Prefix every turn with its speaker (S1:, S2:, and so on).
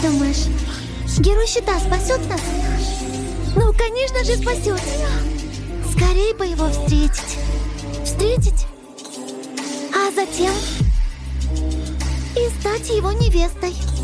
S1: думаешь, герой щита спасет нас? Ну, конечно же, спасет. Скорее бы его встретить. Встретить, а затем и стать его невестой.